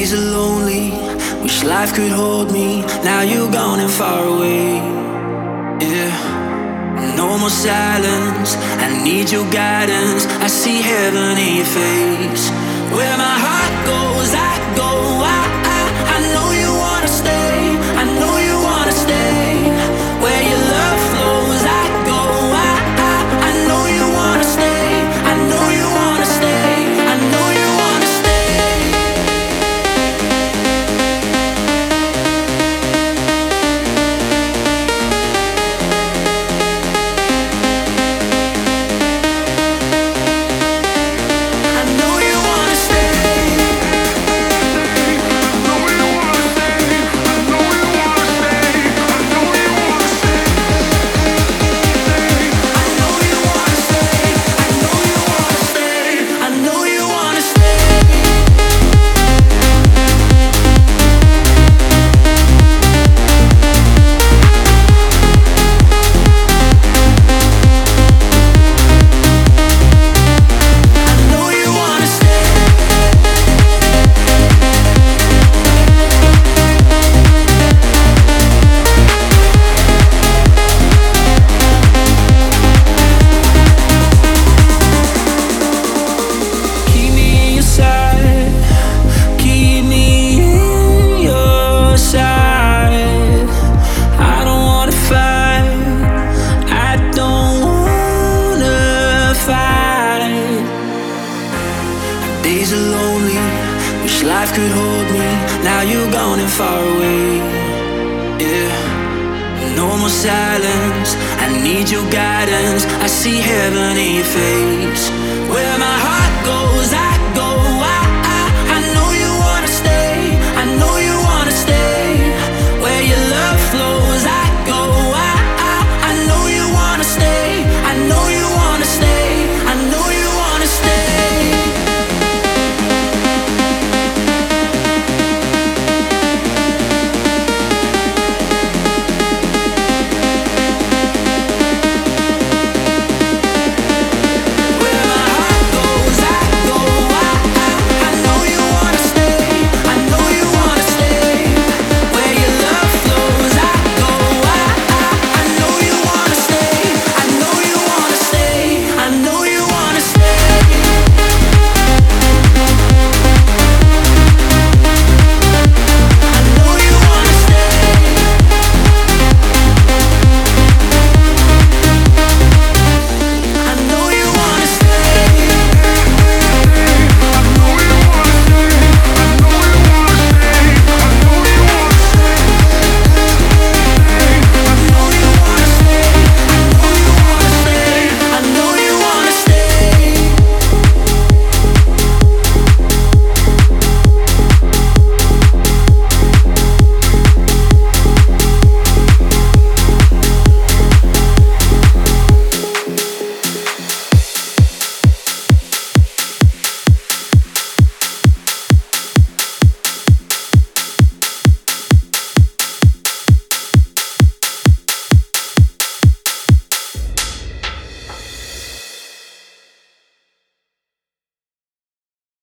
Days are lonely, wish life could hold me. Now you're gone and far away. Yeah, no more silence, I need your guidance. I see heaven in your face. Where my heart goes, I go. I know you wanna stay, I know you wanna stay. Where your love flows, I go. I know you wanna stay, I know you wanna stay, I know you wanna stay. I know you wanna stay. I know you wanna stay. I know you wanna stay. Keep me in your side, keep me in your side. I don't wanna fight, I don't wanna fight. Days are lonely, wish life could hold me. Now you're gone and far away. Yeah, no more silence, I need your guidance. I see heaven in your face. Where my heart goes,